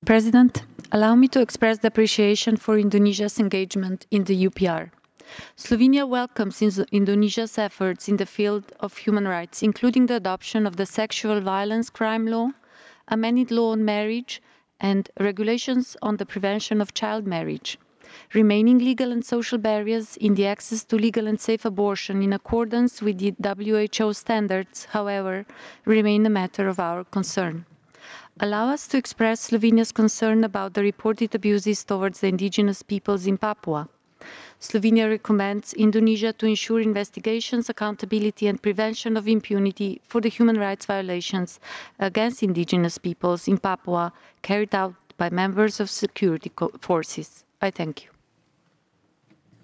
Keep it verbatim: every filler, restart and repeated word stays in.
President, allow me to express the appreciation for Indonesia's engagement in the U P R. Slovenia welcomes Indonesia's efforts in the field of human rights, including the adoption of the sexual violence crime law, amended law on marriage, and regulations on the prevention of child marriage. Remaining legal and social barriers in the access to legal and safe abortion in accordance with the W H O standards, however, remain a matter of our concern. Allow us to express Slovenia's concern about the reported abuses towards the indigenous peoples in Papua. Slovenia recommends Indonesia to ensure investigations, accountability and prevention of impunity for the human rights violations against indigenous peoples in Papua carried out by members of security forces. I thank you.